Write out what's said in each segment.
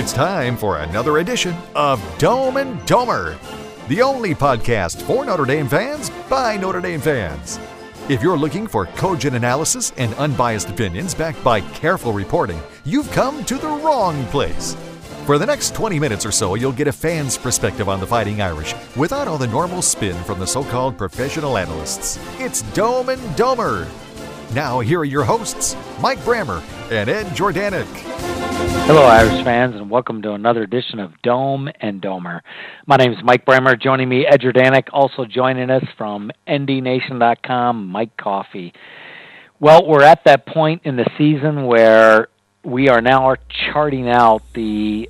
It's time for another edition of Dome and Domer, the only podcast for Notre Dame fans by Notre Dame fans. If you're looking for cogent analysis and unbiased opinions backed by careful reporting, you've come to the wrong place. For the next 20 minutes or so, you'll get a fan's perspective on the Fighting Irish without all the normal spin from the so-called professional analysts. It's Dome and Domer. Now, here are your hosts, Mike Brammer and Ed Jordanek. Hello, Irish fans, and welcome to another edition of Dome and Domer. My name is Mike Brammer. Joining me, Ed Jordanek. Also joining us from ndnation.com, Mike Coffey. Well, we're at that point in the season where we are now charting out the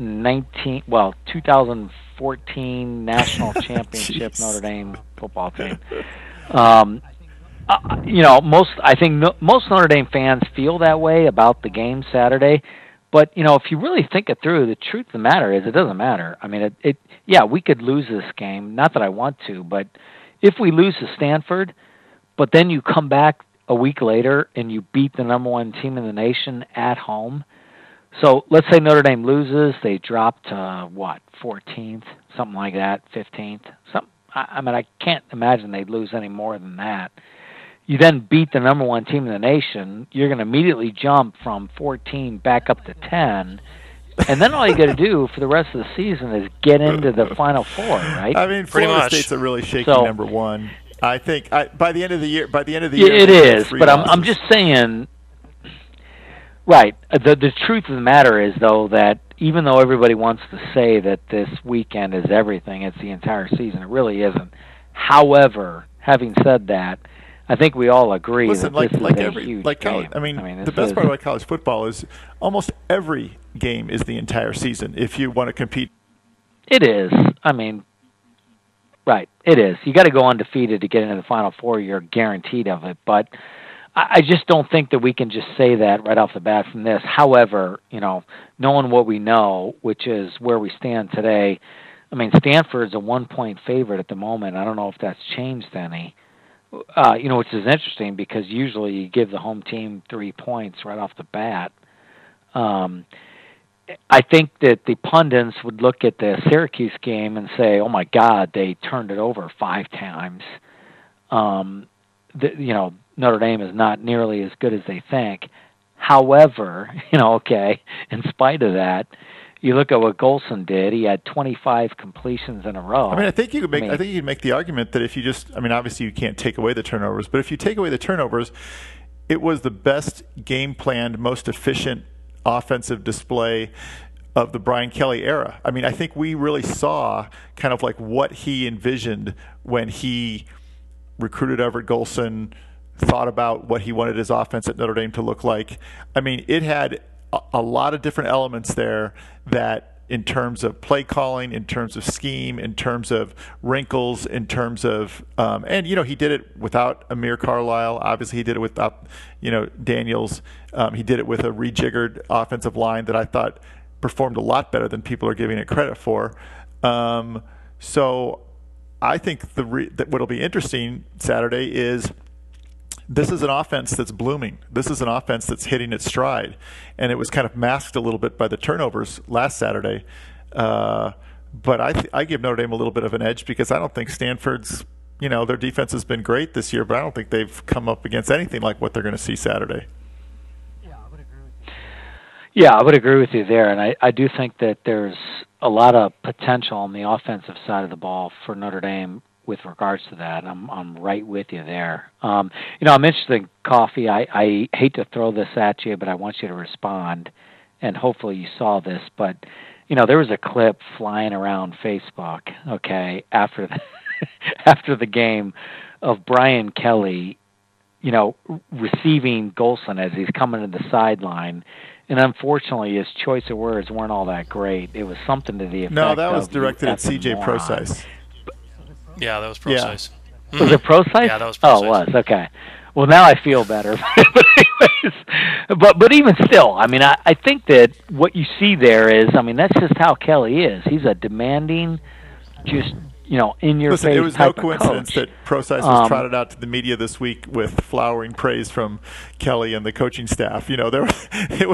2014 National Championship Notre Dame football team. I think most Notre Dame fans feel that way about the game Saturday. But, if you really think it through, the truth of the matter is it doesn't matter. I mean, we could lose this game. Not that I want to, but if we lose to Stanford, but then you come back a week later and you beat the number one team in the nation at home. So let's say Notre Dame loses. They drop to, 14th, something like that, 15th. I can't imagine they'd lose any more than that. You then beat the number one team in the nation, you're going to immediately jump from 14 back up to 10, and then all you got to do for the rest of the season is get into the Final Four, right? I mean, Florida State's a really shaky number one. I think by the end of the year, it is. But I'm just saying, right? The truth of the matter is, though, that even though everybody wants to say that this weekend is everything, it's the entire season. It really isn't. However, having said that, I think we all agree that this is a huge game. The best part about college football is almost every game is the entire season if you want to compete. It is. Right, it is. You got to go undefeated to get into the Final Four. You're guaranteed of it. But I just don't think that we can just say that right off the bat from this. However, knowing what we know, which is where we stand today, Stanford's a 1-point favorite at the moment. I don't know if that's changed any. Which is interesting because usually you give the home team 3 points right off the bat. I think that the pundits would look at the Syracuse game and say, "Oh my God, they turned it over 5 times." Notre Dame is not nearly as good as they think. However, in spite of that, you look at what Golson did. He had 25 completions in a row. I think you could make the argument that if you just, obviously you can't take away the turnovers, but if you take away the turnovers, it was the best game-planned, most efficient offensive display of the Brian Kelly era. I think we really saw kind of like what he envisioned when he recruited Everett Golson, thought about what he wanted his offense at Notre Dame to look like. It had a lot of different elements there that in terms of play calling, in terms of scheme, in terms of wrinkles, in terms of he did it without Amir Carlisle. Obviously he did it without Daniels. He did it with a rejiggered offensive line that I thought performed a lot better than people are giving it credit for. So I think that what'll be interesting Saturday is this is an offense that's blooming. This is an offense that's hitting its stride. And it was kind of masked a little bit by the turnovers last Saturday. But I give Notre Dame a little bit of an edge because I don't think Stanford's, their defense has been great this year, but I don't think they've come up against anything like what they're going to see Saturday. Yeah, I would agree with you there. And I do think that there's a lot of potential on the offensive side of the ball for Notre Dame with regards to that. I'm right with you there. I'm interested in Coffee. I hate to throw this at you, but I want you to respond, and hopefully you saw this. But there was a clip flying around Facebook, after the game of Brian Kelly, receiving Golson as he's coming to the sideline. And unfortunately, his choice of words weren't all that great. It was something to the effect of... No, that was directed at C.J. Prosise. Yeah, that was Prosise. Yeah. Was it Prosise? Yeah, that was Prosise. Oh, it was. Okay. Well, now I feel better. but even still, I think that what you see there is, that's just how Kelly is. He's a demanding, just, in your face. Listen, it was no type of coincidence coach. that Prosise was trotted out to the media this week with flowering praise from Kelly and the coaching staff. It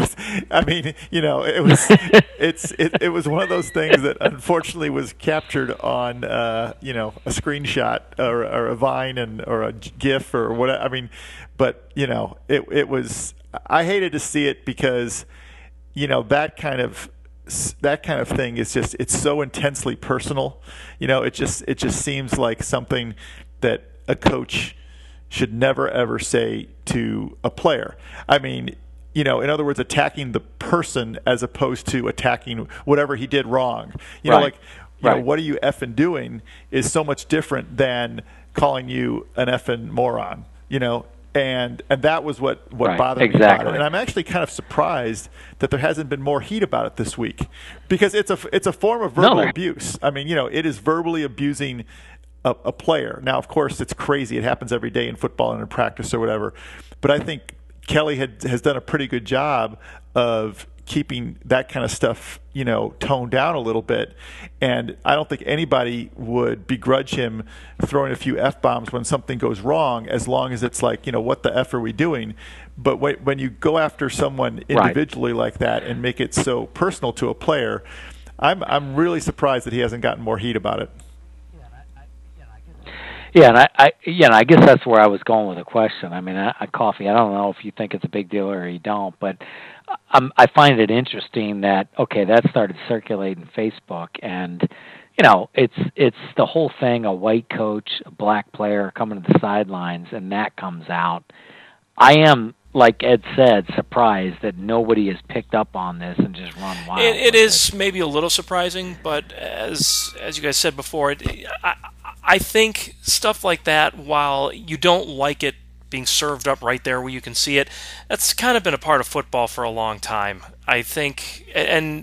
was one of those things that unfortunately was captured on a screenshot or a Vine or a GIF or whatever. I mean, but it was. I hated to see it because that kind of thing is just, it's so intensely personal. It just seems like something that a coach should never ever say to a player. I mean, in other words, attacking the person as opposed to attacking whatever he did wrong. Right. What are you effing doing is so much different than calling you an effing moron. And that was what bothered me about it. And I'm actually kind of surprised that there hasn't been more heat about it this week, because it's a form of verbal abuse. I mean, it is verbally abusing a player. Now, of course, it's crazy. It happens every day in football and in practice or whatever. But I think Kelly has done a pretty good job of keeping that kind of stuff, toned down a little bit. And I don't think anybody would begrudge him throwing a few F-bombs when something goes wrong, as long as it's like, what the F are we doing? But when you go after someone individually like that and make it so personal to a player, I'm really surprised that he hasn't gotten more heat about it. Yeah, and I guess that's where I was going with the question. I mean, Coffee, I don't know if you think it's a big deal or you don't, but I find it interesting that that started circulating Facebook, and it's the whole thing: a white coach, a black player coming to the sidelines, and that comes out. I am, like Ed said, surprised that nobody has picked up on this and just run wild. It is maybe a little surprising, but as you guys said before, I think stuff like that, while you don't like it being served up right there where you can see it, that's kind of been a part of football for a long time, I think. And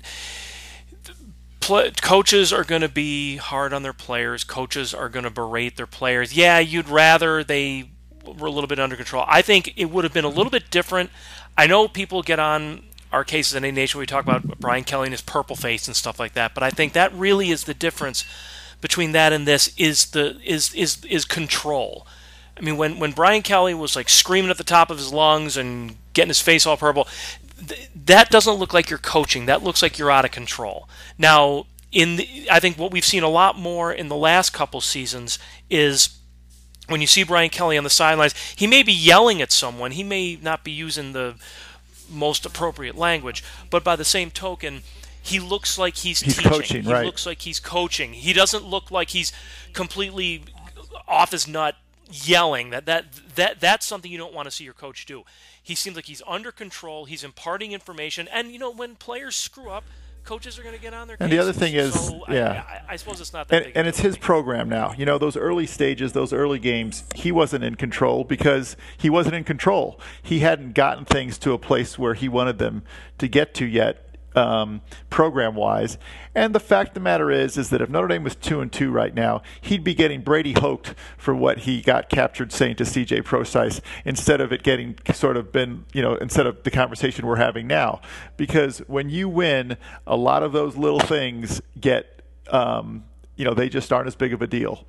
coaches are going to be hard on their players. Coaches are going to berate their players. Yeah, you'd rather they were a little bit under control. I think it would have been a little bit different. I know people get on our cases in A Nation where we talk about Brian Kelly and his purple face and stuff like that, but I think that really is the difference between that and this is control. I mean, when Brian Kelly was like screaming at the top of his lungs and getting his face all purple, that doesn't look like you're coaching. That looks like you're out of control. Now, I think what we've seen a lot more in the last couple seasons is when you see Brian Kelly on the sidelines, he may be yelling at someone. He may not be using the most appropriate language, but by the same token, he looks like he's teaching. Coaching, he looks like he's coaching. He doesn't look like he's completely off his nut yelling. That's something you don't want to see your coach do. He seems like he's under control. He's imparting information. And, when players screw up, coaches are going to get on their case. And the other thing is, I suppose it's not that big. And it's his program now. Those early stages, those early games, he wasn't in control because he wasn't in control. He hadn't gotten things to a place where he wanted them to get to yet. Program-wise, and the fact of the matter is that if Notre Dame was 2-2 right now, he'd be getting Brady Hoke for what he got captured saying to C.J. Prosise, instead of it getting sort of been, instead of the conversation we're having now. Because when you win, a lot of those little things get, they just aren't as big of a deal.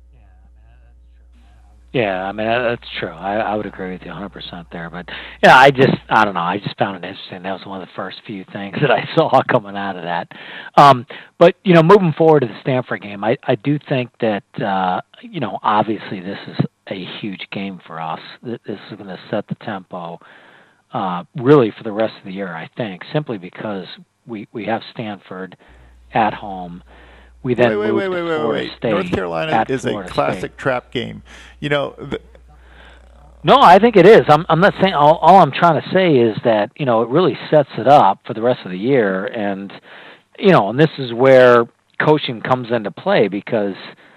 Yeah, I mean, that's true. I would agree with you 100% there. But, I don't know. I just found it interesting. That was one of the first few things that I saw coming out of that. But, moving forward to the Stanford game, I do think that, obviously this is a huge game for us. This is going to set the tempo really for the rest of the year, I think, simply because we have Stanford at home. We then move to Florida State. North Carolina is a classic trap game. No, I think it is. I'm not saying. All I'm trying to say is that it really sets it up for the rest of the year, and and this is where coaching comes into play, because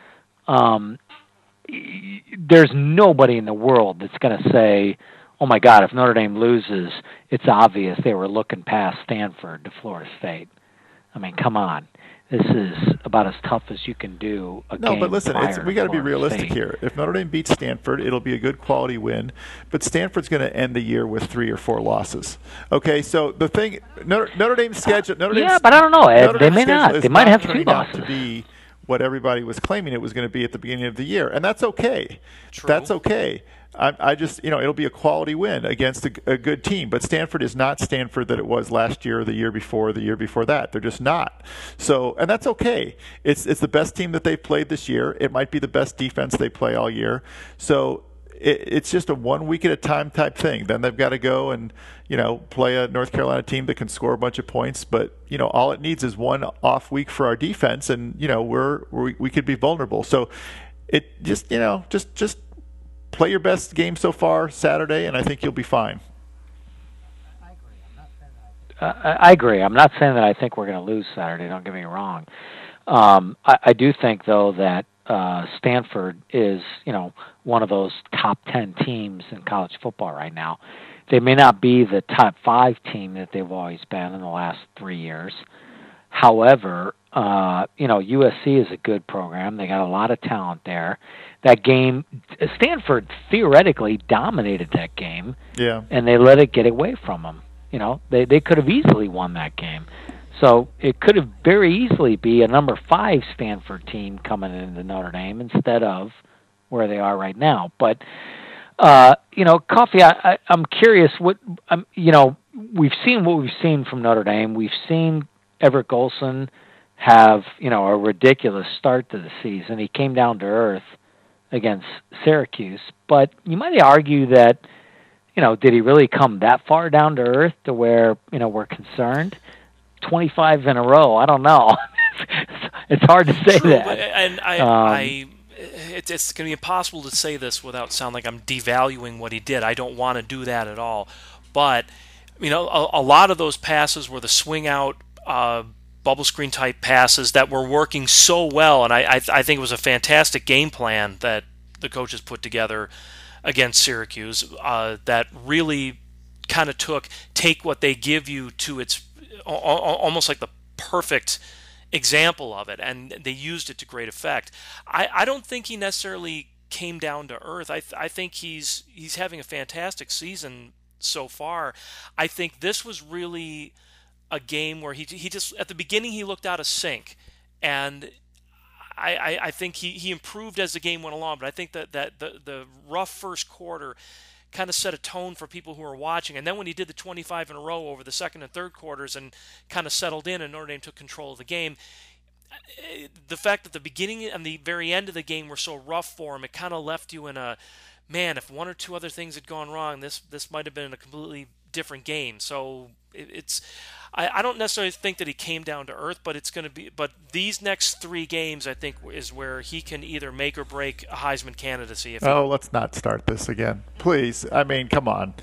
there's nobody in the world that's going to say, "Oh my God, if Notre Dame loses, it's obvious they were looking past Stanford to Florida State." I mean, come on. This is about as tough as you can do. No, but listen, we got to be realistic here. If Notre Dame beats Stanford, it'll be a good quality win. But Stanford's going to end the year with 3 or 4 losses. Okay, so the thing, Notre Dame's schedule. But I don't know, Ed. They may not. They might have 2 losses. To be what everybody was claiming it was going to be at the beginning of the year, and that's okay. True. That's okay. I just, it'll be a quality win against a good team. But Stanford is not Stanford that it was last year, the year before that. They're just not. So, and that's okay. It's the best team that they've played this year. It might be the best defense they play all year. So it's just a 1 week at a time type thing. Then they've got to go and, play a North Carolina team that can score a bunch of points. But, all it needs is one off week for our defense, and, we could be vulnerable. So it just, just play your best game so far Saturday, and I think you'll be fine. I agree. I'm not saying that I think we're going to lose Saturday. Don't get me wrong. I do think, though, that Stanford is, one of those top 10 teams in college football right now. They may not be the top 5 team that they've always been in the last 3 years. However, USC is a good program. They got a lot of talent there. That game, Stanford theoretically dominated that game. Yeah. And they let it get away from them. They could have easily won that game. So it could have very easily be a number 5 Stanford team coming into Notre Dame instead of where they are right now. But, Coffee, I'm curious we've seen what we've seen from Notre Dame. We've seen Everett Golson have, a ridiculous start to the season. He came down to earth against Syracuse, but you might argue that, did he really come that far down to earth to where, we're concerned? 25 in a row, I don't know. It's hard to say. True, that. And it's going to be impossible to say this without sound like I'm devaluing what he did. I don't want to do that at all. But, a lot of those passes were the swing out, bubble screen type passes that were working so well, and I think it was a fantastic game plan that the coaches put together against Syracuse that really kind of take what they give you to its almost like the perfect example of it, and they used it to great effect. I don't think he necessarily came down to earth. I think he's having a fantastic season so far. I think this was really a game where he just, at the beginning, he looked out of sync, and I think he improved as the game went along, but I think that the rough first quarter kind of set a tone for people who were watching, and then when he did the 25 in a row over the second and third quarters and kind of settled in and Notre Dame took control of the game, the fact that the beginning and the very end of the game were so rough for him, it kind of left you in a, man, if one or two other things had gone wrong, this might have been a completely different game. So I don't necessarily think that he came down to earth, but these next 3 games, I think, is where he can either make or break a Heisman candidacy. Let's not start this again, please. I mean, come on.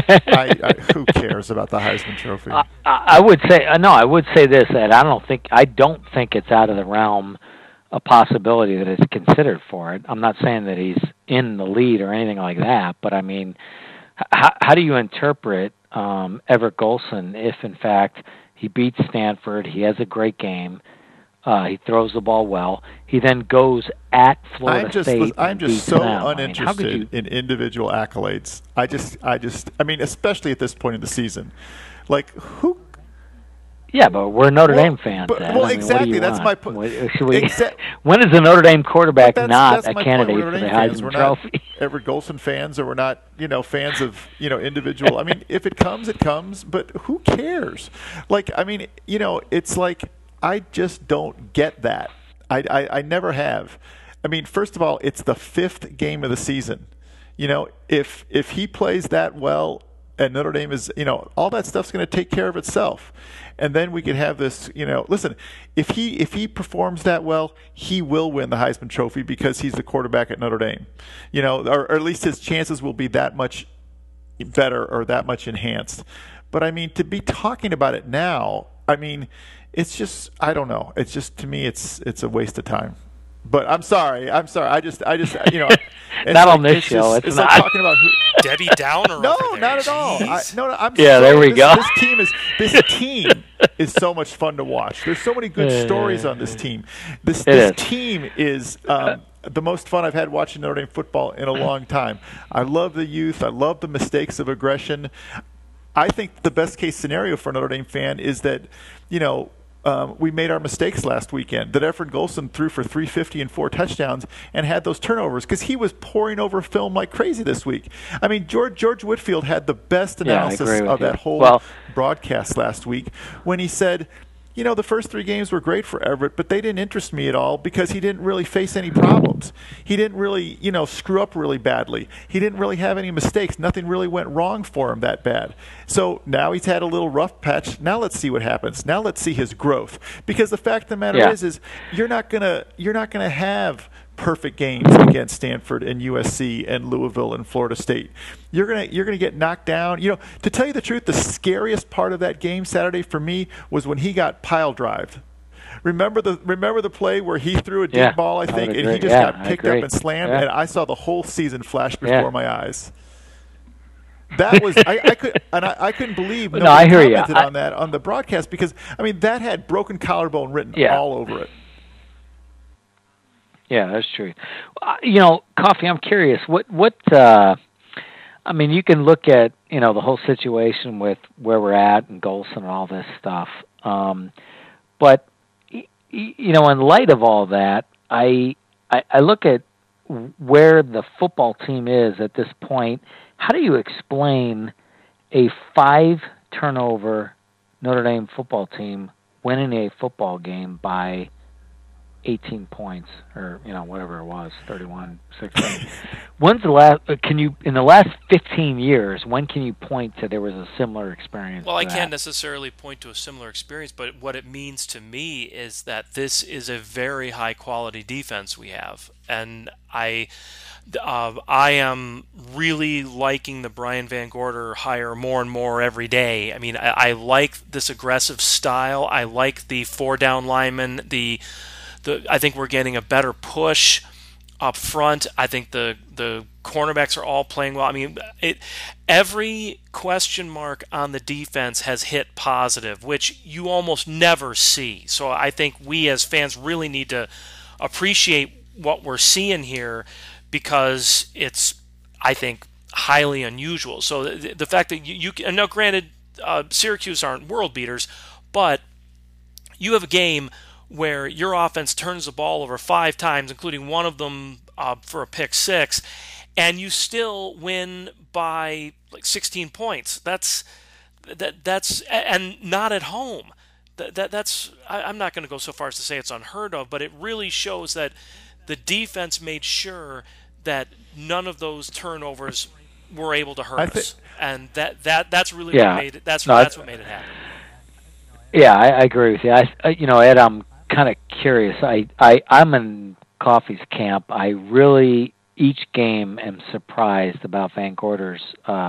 Who cares about the Heisman Trophy? I would say this, Ed. I don't think it's out of the realm a possibility that it's considered for it. I'm not saying that he's in the lead or anything like that, but I mean, how do you interpret Everett Golson if, in fact, he beats Stanford, he has a great game, he throws the ball well, he then goes at Florida State. I'm just so uninterested in individual accolades. I mean, especially at this point in the season. Like, who? Yeah, but we're Notre Dame fans. Exactly. That's my point. When is a Notre Dame quarterback not a candidate for the Heisman Trophy? We're not Everett Golson fans, or we're not, fans of, individual. I mean, if it comes, it comes. But who cares? Like, I mean, it's like I just don't get that. I never have. I mean, first of all, it's the 5th game of the season. If he plays that well, and Notre Dame is, all that stuff's going to take care of itself. And then we could have this, listen, if he performs that well, he will win the Heisman Trophy because he's the quarterback at Notre Dame. Or at least his chances will be that much better or that much enhanced. But I mean, to be talking about it now, I mean, it's just, I don't know. It's just, to me, it's a waste of time. But I'm sorry. I just not on this show. It's not like talking about who. Debbie Downer. No, over there. Not at all. I'm there we go. This team is so much fun to watch. There's so many good stories on this team. This team is the most fun I've had watching Notre Dame football in a long time. I love the youth. I love the mistakes of aggression. I think the best case scenario for a Notre Dame fan is that, we made our mistakes last weekend, that Efren Golson threw for 350 and 4 touchdowns and had those turnovers because he was pouring over film like crazy this week. I mean, George Whitfield had the best analysis of that whole broadcast last week when he said, you know, the first 3 games were great for Everett, but they didn't interest me at all because he didn't really face any problems. He didn't really, you know, screw up really badly. He didn't really have any mistakes. Nothing really went wrong for him that bad. So now he's had a little rough patch. Now let's see what happens. Now let's see his growth. Because the fact of the matter is you're not gonna have perfect games against Stanford and USC and Louisville and Florida State. You're gonna get knocked down. You know, to tell you the truth, the scariest part of that game Saturday for me was when he got pile drived. Remember the play where he threw a deep ball, I think, and he just got picked up and slammed, and I saw the whole season flash before my eyes. That was I couldn't believe nobody commented on that on the broadcast because I mean that had broken collarbone written all over it. Yeah, that's true. You know, Coffee, I'm curious. I mean, you can look at, you know, the whole situation with where we're at and Golson and all this stuff. But, you know, in light of all that, I look at where the football team is at this point. How do you explain a 5-turnover Notre Dame football team winning a football game by 18 points, or, you know, whatever it was, 31, 16. When's the last, in the last 15 years, when can you point to there was a similar experience? Well, I can't necessarily point to a similar experience, but what it means to me is that this is a very high-quality defense we have. And I am really liking the Brian Van Gorder hire more and more every day. I mean, I like this aggressive style. I like the 4-down linemen, I think we're getting a better push up front. I think the cornerbacks are all playing well. I mean, every question mark on the defense has hit positive, which you almost never see. So I think we as fans really need to appreciate what we're seeing here because it's, I think, highly unusual. So the fact that you can, now granted, Syracuse aren't world beaters, but you have a game where your offense turns the ball over 5 times, including one of them for a pick 6, and you still win by like 16 points. That's and not at home. That's I'm not going to go so far as to say it's unheard of, but it really shows that the defense made sure that none of those turnovers were able to hurt us, and that's really what made it. That's what made it happen. Yeah, I agree with you. You know, Ed, I'm kind of curious. I'm in Coffee's camp. I really, each game, am surprised about Van Gorder's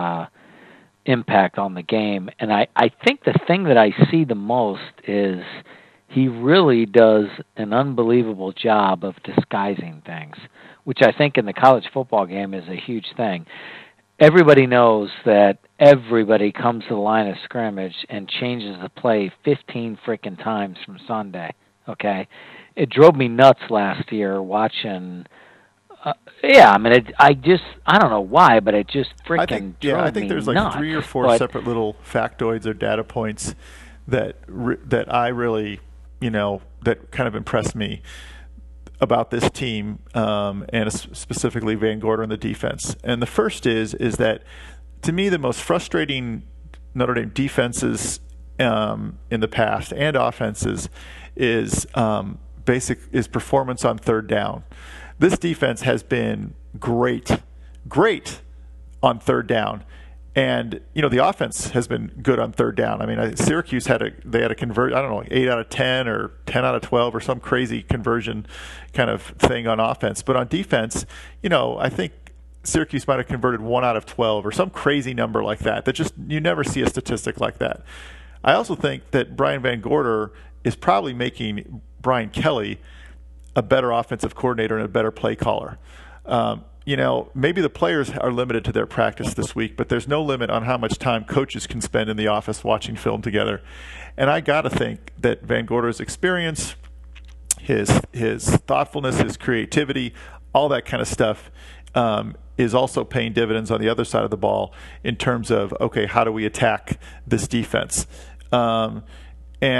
impact on the game. And I think the thing that I see the most is he really does an unbelievable job of disguising things, which I think in the college football game is a huge thing. Everybody knows that everybody comes to the line of scrimmage and changes the play 15 freaking times from Sunday. Okay, it drove me nuts last year watching. I mean, I don't know why, but it just freaking drove me nuts. I think there's like 3 or 4 separate little factoids or data points that I really, you know, that kind of impressed me about this team, and specifically Van Gorder and the defense. And the first is that, to me, the most frustrating Notre Dame defenses in the past and offenses is performance on 3rd down. This defense has been great on 3rd down, and you know the offense has been good on 3rd down. I mean, Syracuse had a convert. I don't know, 8 out of 10 or 10 out of 12 or some crazy conversion kind of thing on offense. But on defense, you know, I think Syracuse might have converted 1 out of 12 or some crazy number like that. That just, you never see a statistic like that. I also think that Brian Van Gorder is probably making Brian Kelly a better offensive coordinator and a better play caller. You know, maybe the players are limited to their practice this week, but there's no limit on how much time coaches can spend in the office watching film together. And I got to think that Van Gorder's experience, his thoughtfulness, his creativity, all that kind of stuff is also paying dividends on the other side of the ball in terms of, okay, how do we attack this defense? And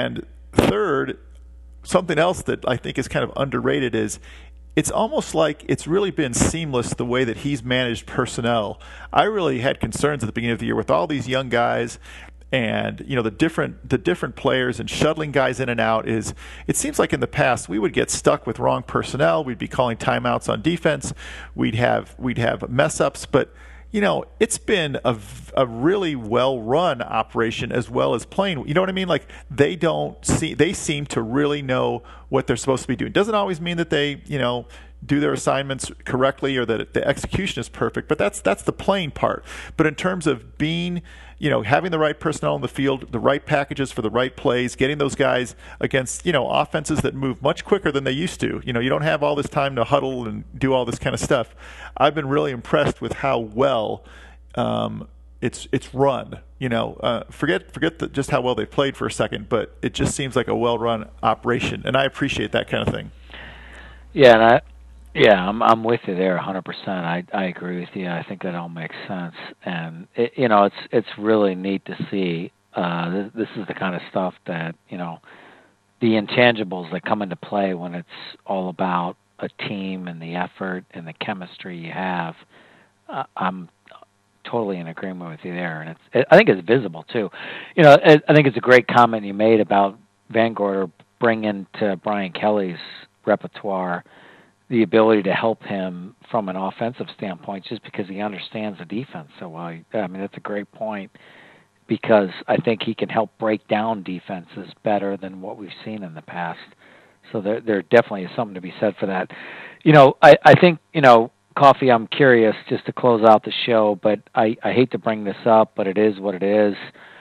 third, something else that I think is kind of underrated is it's almost like it's really been seamless the way that he's managed personnel. I really had concerns at the beginning of the year with all these young guys and the different players and shuttling guys in and out. Is it seems like in the past we would get stuck with wrong personnel. We'd be calling timeouts on defense. We'd have mess ups, but it's been a really well-run operation as well as playing. You know what I mean? Like they seem to really know what they're supposed to be doing. Doesn't always mean that they, do their assignments correctly or that the execution is perfect, but that's the playing part. But in terms of being, having the right personnel in the field, the right packages for the right plays, getting those guys against, offenses that move much quicker than they used to. You don't have all this time to huddle and do all this kind of stuff. I've been really impressed with how well it's run. Forget just how well they played for a second, but it just seems like a well-run operation, and I appreciate that kind of thing. Yeah, I'm with you there 100%. I agree with you. I think that all makes sense, and it's really neat to see. This is the kind of stuff that the intangibles that come into play when it's all about a team and the effort and the chemistry you have. I'm totally in agreement with you there, and I think it's visible too. I think it's a great comment you made about Van Gorder bringing to Brian Kelly's repertoire the ability to help him from an offensive standpoint just because he understands the defense so well. I mean, that's a great point because I think he can help break down defenses better than what we've seen in the past. So there definitely is something to be said for that. I think, Coffee, I'm curious just to close out the show, but I hate to bring this up, but it is what it is.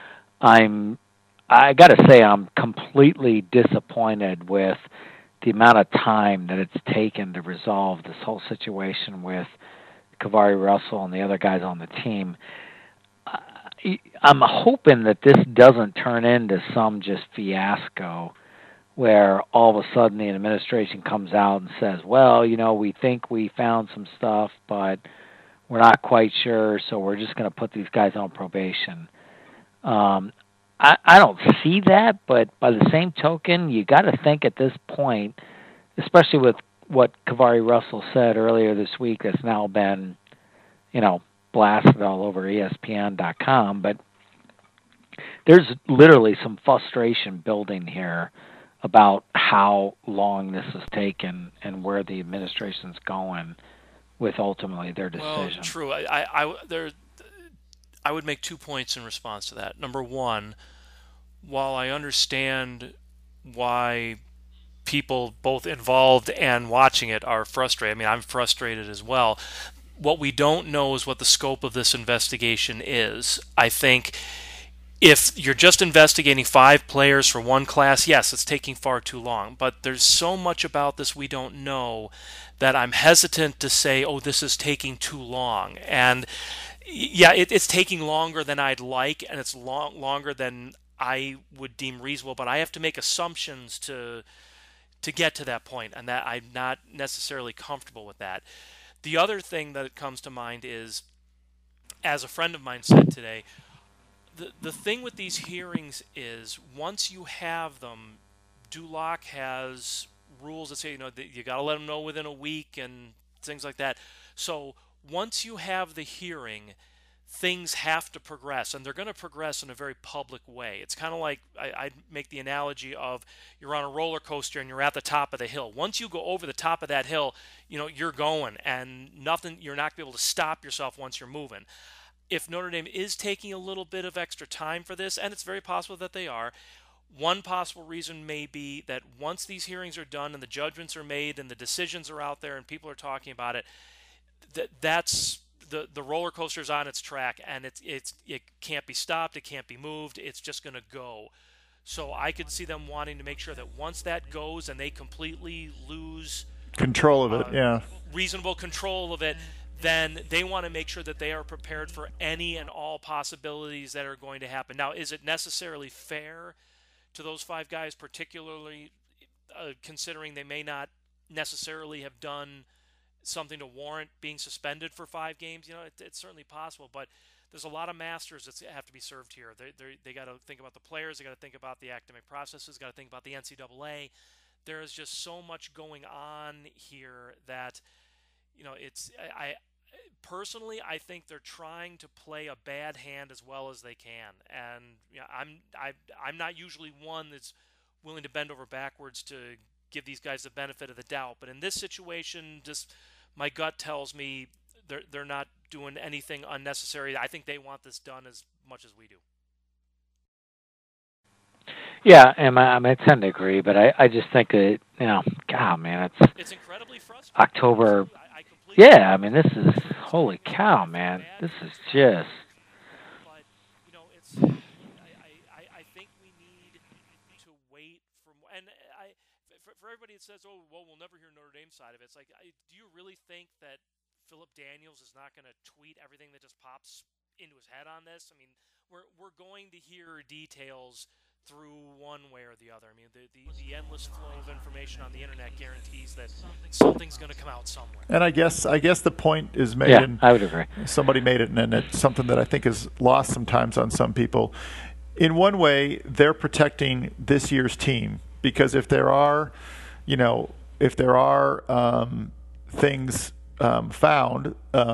I got to say I'm completely disappointed with the amount of time that it's taken to resolve this whole situation with Kavari Russell and the other guys on the team. I'm hoping that this doesn't turn into some just fiasco where all of a sudden the administration comes out and says, well, we think we found some stuff, but we're not quite sure, so we're just going to put these guys on probation. I don't see that, but by the same token, you got to think at this point, especially with what Kavari Russell said earlier this week that's now been, blasted all over ESPN.com, but there's literally some frustration building here about how long this has taken and where the administration's going with ultimately their decision. Well, true. I would make 2 points in response to that. Number one, while I understand why people both involved and watching it are frustrated, I mean, I'm frustrated as well. What we don't know is what the scope of this investigation is. I think if you're just investigating 5 players for one class, yes, it's taking far too long. But there's so much about this we don't know that I'm hesitant to say, oh, this is taking too long. And yeah, it's taking longer than I'd like, and it's longer than I would deem reasonable. But I have to make assumptions to get to that point, and that I'm not necessarily comfortable with that. The other thing that comes to mind is, as a friend of mine said today, the thing with these hearings is once you have them, Dulac has rules that say, that you got to let them know within a week and things like that. So once you have the hearing, things have to progress, and they're going to progress in a very public way. It's kind of like I make the analogy of you're on a roller coaster and you're at the top of the hill. Once you go over the top of that hill, you're going, and you're not going to be able to stop yourself once you're moving. If Notre Dame is taking a little bit of extra time for this, and it's very possible that they are, one possible reason may be that once these hearings are done and the judgments are made and the decisions are out there and people are talking about it, that's the roller coaster's on its track, and it can't be stopped, it can't be moved, it's just going to go. So I could see them wanting to make sure that once that goes and they completely lose control of it, reasonable control of it, then they want to make sure that they are prepared for any and all possibilities that are going to happen. Now, is it necessarily fair to those 5 guys, particularly considering they may not necessarily have done something to warrant being suspended for 5 games? It's certainly possible, but there's a lot of masters that have to be served here. They got to think about the players. They got to think about the academic processes. Got to think about the NCAA. There is just so much going on here that, it's personally, I think they're trying to play a bad hand as well as they can, and I'm not usually one that's willing to bend over backwards to give these guys the benefit of the doubt. But in this situation, just my gut tells me they're not doing anything unnecessary. I think they want this done as much as we do. Yeah, and I tend to agree, but I just think that, God, man, it's incredibly frustrating. October. Yeah, this is, holy cow, man. This is just. But, it's. I think we need to wait for, and for everybody that says, oh, well, we'll never hear Notre Dame side of it. It's like, do you really think that Philip Daniels is not going to tweet everything that just pops into his head on this? We're going to hear details through one way or the other. The endless flow of information on the internet guarantees that something's going to come out somewhere. And I guess the point is made. Yeah, I would agree. Somebody made it, and it's something that I think is lost sometimes on some people. In one way, they're protecting this year's team, because if there are, things found,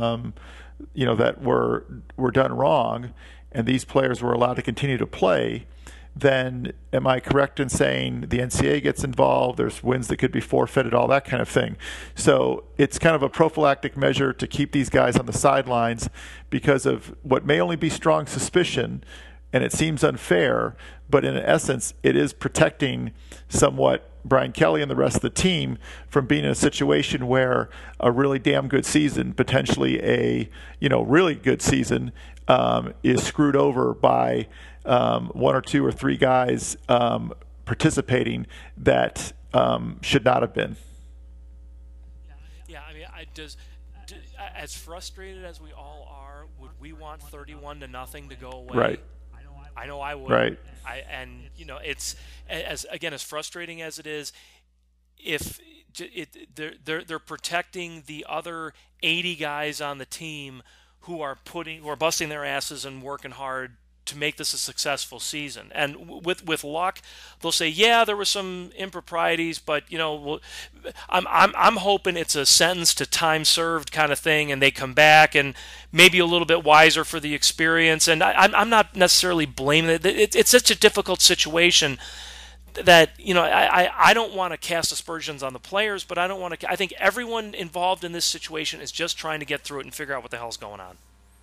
that were done wrong, and these players were allowed to continue to play, then am I correct in saying the NCAA gets involved, there's wins that could be forfeited, all that kind of thing. So it's kind of a prophylactic measure to keep these guys on the sidelines because of what may only be strong suspicion, and it seems unfair, but in essence it is protecting somewhat Brian Kelly and the rest of the team from being in a situation where a really damn good season, potentially a really good season, is screwed over by one or two or three guys participating that should not have been. Yeah, as frustrated as we all are, would we want 31-0 to go away? Right. I know I would. Right. It's as frustrating as it is. If they're protecting the other 80 guys on the team who are busting their asses and working hard to make this a successful season. And with luck, they'll say, yeah, there were some improprieties, but I'm hoping it's a sentence to time served kind of thing, and they come back and maybe a little bit wiser for the experience. And I'm not necessarily blaming it. It's such a difficult situation that I don't want to cast aspersions on the players, but I think everyone involved in this situation is just trying to get through it and figure out what the hell's going on.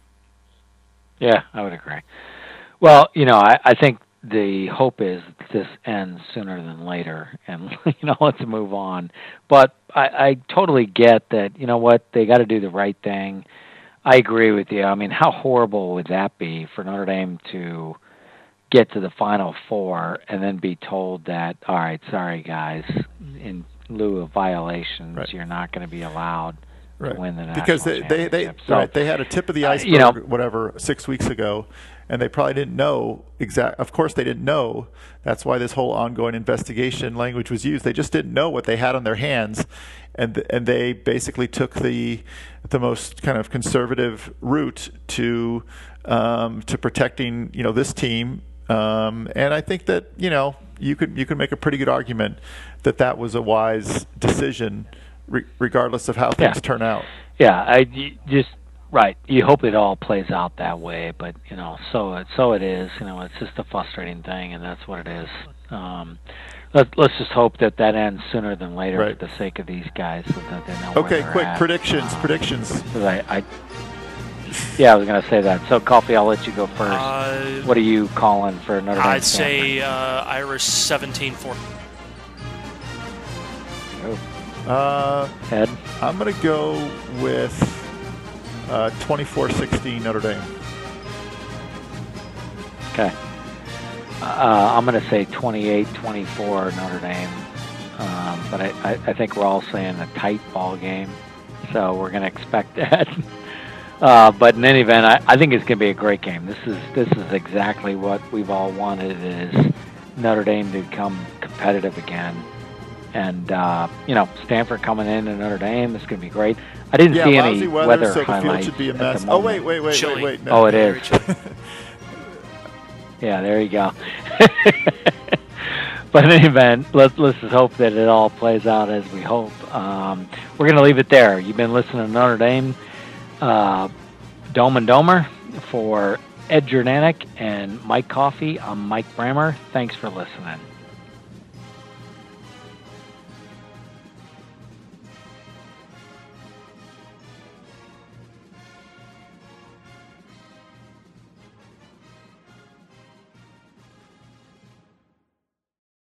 Yeah, I would agree. Well, I think the hope is this ends sooner than later, and let's move on. But I totally get that. They got to do the right thing. I agree with you. How horrible would that be for Notre Dame to get to the Final Four and then be told that, all right, sorry guys, in lieu of violations, right, you're not going to be allowed to win the national championship. Because they had a tip of the iceberg, 6 weeks ago, and they probably didn't know Of course, they didn't know. That's why this whole ongoing investigation language was used. They just didn't know what they had on their hands, and they basically took the most kind of conservative route to protecting this team. And I think that you could make a pretty good argument that was a wise decision, regardless of how things turn out. Yeah, right. You hope it all plays out that way, but so it is. It's just a frustrating thing, and that's what it is. Let's just hope that ends sooner than later, right, for the sake of these guys, so that they know. Okay, where quick at. predictions. Yeah, I was going to say that. So, Coffee, I'll let you go first. What are you calling for Notre Dame? I'd say Irish 17-4. Ed? I'm going to go with 24-16 Notre Dame. Okay. I'm going to say 28-24 Notre Dame. But I think we're all saying a tight ball game, so we're going to expect that. But in any event, I think it's going to be a great game. This is exactly what we've all wanted, is Notre Dame to become competitive again. And Stanford coming in and Notre Dame is going to be great. I didn't see any weather so the highlights. field should be a mess. Oh wait. No. Oh, it is. Yeah, there you go. But in any event, let's just hope that it all plays out as we hope. We're going to leave it there. You've been listening to Notre Dame, Dome and Domer. For Ed Jordanek and Mike Coffey, I'm Mike Brammer. Thanks for listening.